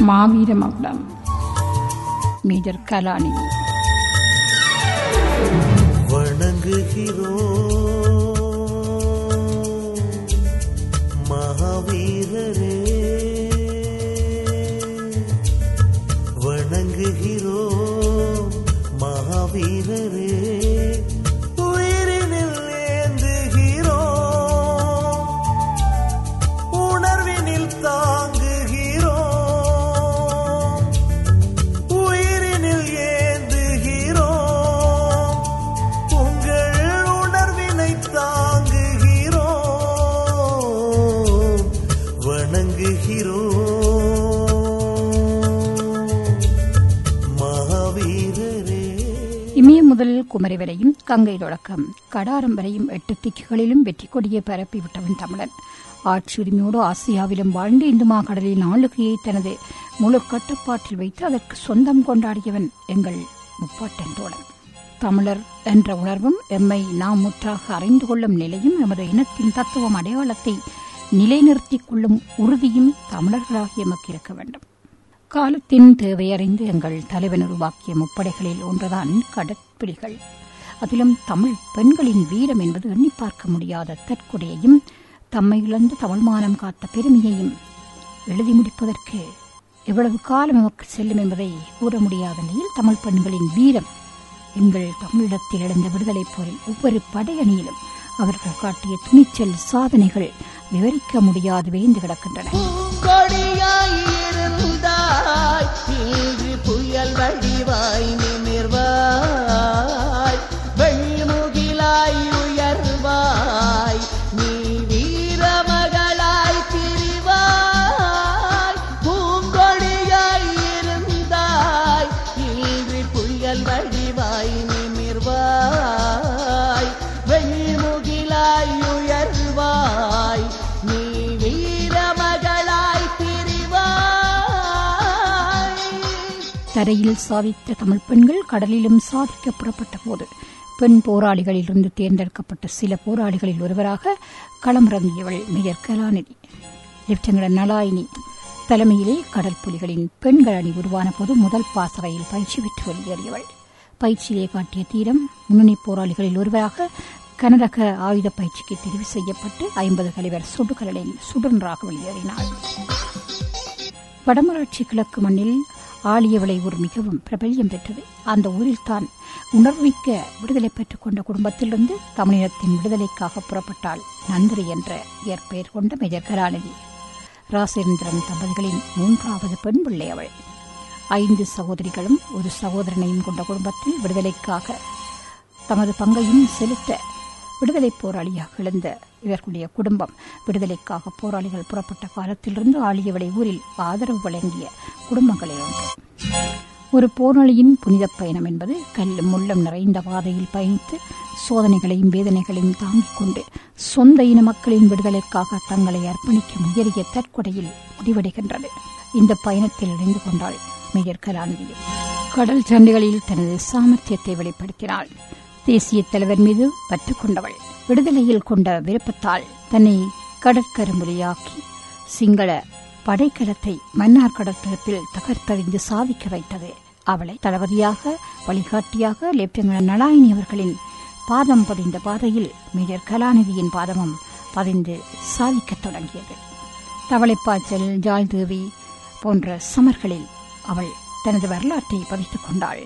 மாவீர மகுடம் மேஜர் கலாநிதி. வணங்குகிறோம் மகாவீரரே, வணங்குகிறோம் மகாவீரரே, உயிரினில் ஏந்துகிறோம், உணர்வினில் தாங்குகிறோம், உயிரினில் ஏந்துகிறோம், உங்கள் உணர்வினை தாங்குகிறோம், வணங்குகிறோம் மகாவீரரே. இமய முதல் குமரி வரையும் கங்கை தொடக்கம் கடாரம் வரையும் 8 திக்குகளிலும் வெற்றி கொடியை பரப்பிவிட்டவன் தமிழன். ஆட்சியுரிமையோடு ஆசியாவிலும் வாழ்ந்து இந்து மாகடலின் ஆளுகையை தனது முழு கட்டுப்பாட்டில் வைத்து அதற்கு சொந்தம் கொண்டாடியவன் எங்கள் முப்பாட்டன் தோழன். தமிழர் என்ற உணர்வும் எம்மை நாம் முற்றாக அறிந்து கொள்ளும் நிலையும் எமது இனத்தின் தத்துவம் அடையாளத்தை நிலைநிறுத்திக் கொள்ளும் உறுதியும் தமிழர்களாகிய எமக்கு இருக்க வேண்டும். காலத்தின் தேவையறிந்து எங்கள் தலைவன் உருவாக்கிய முப்படைகளில் ஒன்றுதான் கடற்புலிகள். அதிலும் தமிழ் பெண்களின் வீரம் என்பது எண்ணி பார்க்க முடியாத தற்கொடையையும் தம்மை இழந்து தமிழ் மானம் காத்த பெருமையையும் எழுதி முடிப்பதற்கு எவ்வளவு காலம் நமக்கு செல்லும் என்பதை கூற முடியாத நிலையில் தமிழ் பெண்களின் வீரம் எங்கள் தமிழிடத்தில் எழுந்த விடுதலை போரில் ஒவ்வொரு படையணியிலும் அவர்கள் காட்டிய துணிச்சல் சாதனைகள் விவரிக்க முடியாது வேந்து கிடக்கின்றன. புயல் வடிவாய் நிமிர்வாய், வெள்முகிலாய் உயர்வாய், நீ வீரமகளாய் திரிவாய், பூங்கொடியாய் இருந்தாய், இன்று புயல் வடிவாய் நிமிர்வாய், வெள்முகிலாய் உயர்வாய், நீ வீரமகளாய் திரிவாய். தரையில் சாதித்த தமிழ் பெண்கள் கடலிலும் சாதிக்க புறப்பட்ட போது பெண் போராளிகளிலிருந்து தேர்ந்தெடுக்கப்பட்ட சில போராளிகளில் ஒருவராக களமிறங்கியவள் மேஜர் கலாநிதி. லெப்டினன்ட் நலாயினி தலைமையிலே கடல் புலிகளின் பெண்கள் அணி உருவான போது முதல் பாசறையில் பயிற்சி பெற்று வெளியேறியவள். பயிற்சியிலே காட்டிய தீரம் முன்னணி போராளிகளில் ஒருவராக கனரக ஆயுத பயிற்சிக்கு தெரிவு செய்யப்பட்டு 50 கலிவர் சுடுகலில் சுடன்றாக வெளியேறினாள். வடமராட்சி கிழக்கு மண்ணில் ஆளியவளை ஊர் மிகவும் பிரபல்யம் பெற்றது. அந்த ஊரில் தான் உணர்விக்க விடுதலை பெற்றுக் கொண்ட குடும்பத்திலிருந்து தமிழினத்தின் விடுதலைக்காக புறப்பட்டாள் நந்திரி என்ற இயற்பெயர் கொண்ட மேஜர் கலாநிதி. ராசேந்திரன் தம்பதிகளின் 3வது பெண் பிள்ளை அவள். 5 சகோதரிகளும் ஒரு சகோதரனையும் கொண்ட குடும்பத்தில் விடுதலைக்காக தமது பங்கையும் செலுத்த விடுதலை போராளியாக எழுந்த இவர்களுடைய குடும்பம் விடுதலைக்காக போராளிகள் புறப்பட்ட காலத்திலிருந்து ஆளியவளை ஊரில் ஆதரவு வழங்கிய குடும்பங்களில் ஒன்று. ஒரு போராளியின் புனித பயணம் என்பது கல்லும் முள்ளும் நிறைந்த பாதையில் பயணித்து சோதனைகளையும் வேதனைகளையும் தாங்கிக் கொண்டு சொந்த இன மக்களின் விடுதலைக்காக தங்களை அர்ப்பணிக்கும் உயரிய தற்கொடையில் முடிவடைகின்றது. இந்த பயணத்தில் இணைந்து கொண்டாள் மேஜர் கலாநிதி. கடல் சண்டைகளில் தனது சாமர்த்தியத்தை வெளிப்படுத்தினாள். தேசிய தலைவர் மீது பற்று கொண்டவள். விடுதலையில் கொண்ட விருப்பத்தால் தன்னை கடற்கரும்புலியாக்கி சிங்கள படைக்கலத்தை மன்னார் கடற்பரப்பில் தகர்த்தறிந்து சாதிக்க வைத்தது. அவளை தளபதியாக வழிகாட்டியாக லெப்டினன்ட் நலாயினி அவர்களின் பாதம் பதிந்த பாதையில் மேஜர் கலாநிதியின் பாதமும் பதிந்து சாதிக்கத் தொடங்கியது. தவளைப்பாய்ச்சல், ஜாழ்தேவி போன்ற சமர்களில் அவள் தனது வரலாற்றை பதித்துக் கொண்டாள்.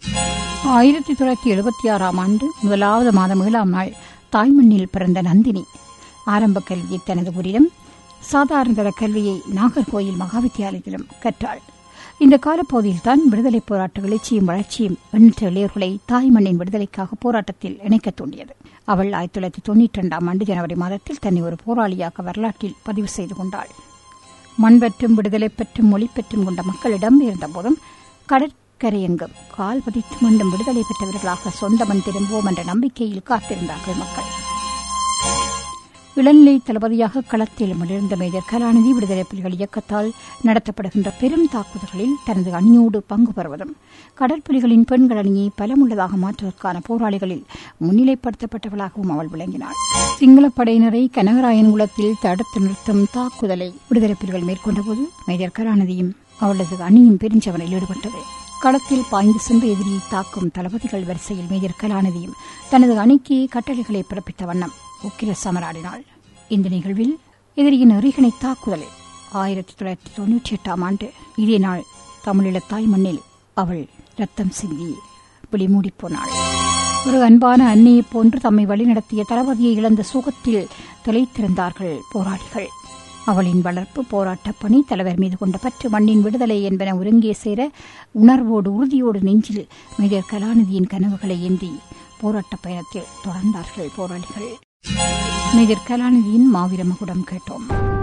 1976ஆம் ஆண்டு 1வது மாதம் 7ஆம் நாள் தாய்மண்ணில் பிறந்த நந்தினி ஆரம்ப கல்வியை தனது ஊரிலும் சாதாரண தர கல்வியை நாகர்கோயில் மகாவித்தியாலயத்திலும் கற்றாள். இந்த காலப்பகுதியில் தான் விடுதலை போராட்ட எழுச்சியும் வளர்ச்சியும் எண்ணற்ற இளையோர்களை தாய்மண்ணின் விடுதலைக்காக போராட்டத்தில் இணைக்க தூண்டியது. அவள் 1992ஆம் ஆண்டு ஜனவரி மாதத்தில் தன்னை ஒரு போராளியாக வரலாற்றில் பதிவு செய்து கொண்டாள். மண் பற்றும் விடுதலை பற்றும் மொழி பற்றும் கொண்ட மக்களிடம் இருந்தபோதும் கடற்கரையெங்கும் கால் பதித்து மீண்டும் விடுதலை பெற்றவர்களாக சொந்த மண் திரும்புவோம் என்ற நம்பிக்கையில் காத்திருந்தார்கள் மக்கள். இளநிலை தளபதியாக களத்தில் அமர்ந்த மேஜர் கலாநிதி விடுதலை புலிகள் இயக்கத்தால் நடத்தப்படுகின்ற பெரும் தாக்குதல்களில் தனது அணியோடு பங்கு பெறுவதும் கடற்புலிகளின் பெண்கள் அணியை பலமுள்ளதாக மாற்றுவதற்கான போராளிகளில் முன்னிலைப்படுத்தப்பட்டவளாகவும் அவள் விளங்கினாள். சிங்களப் படையினரை கனகராயன் குளத்தில் தடுத்து நிறுத்தும் தாக்குதலை விடுதலை புலிகள் மேற்கொண்டபோது மேஜர் கலாநிதியும் அவளது அணியும் பெருஞ்சவனில் ஈடுபட்டது. களத்தில் பாய்ந்து சென்று எதிரியை தாக்கும் தளபதிகள் வரிசையில் மேஜர் கலாநிதியும் தனது அணிக்கு கட்டளைகளை பிறப்பித்த வண்ணம் உக்கிர சமராடினாள். இந்த நிகழ்வில் எதிரியின் எறிகணை தாக்குதலில் 1998 இதே நாள் தமிழீழ தாய் மண்ணில் அவள் ரத்தம் சிந்தி விழிமூடிப் போனாள். ஒரு அன்பான அன்னையைப் போன்று தம்மை வழிநடத்திய தளபதியை இழந்த சோகத்தில் திளைத்திருந்தார்கள் போராளிகள். அவளின் வளர்ப்பு, போராட்டப் பணி, தலைவர் மீது கொண்ட பற்று, மண்ணின் விடுதலை என்பன ஒருங்கே சேர உணர்வோடு உறுதியோடு நெஞ்சில் மேஜர் கலாநிதியின் கனவுகளை ஏந்தி போராட்டப் பயணத்தில் தொடர்ந்தார்கள் போராளிகள். மேஜர் கலாநிதியின் மாவீர மகுடம் கேட்டோம்.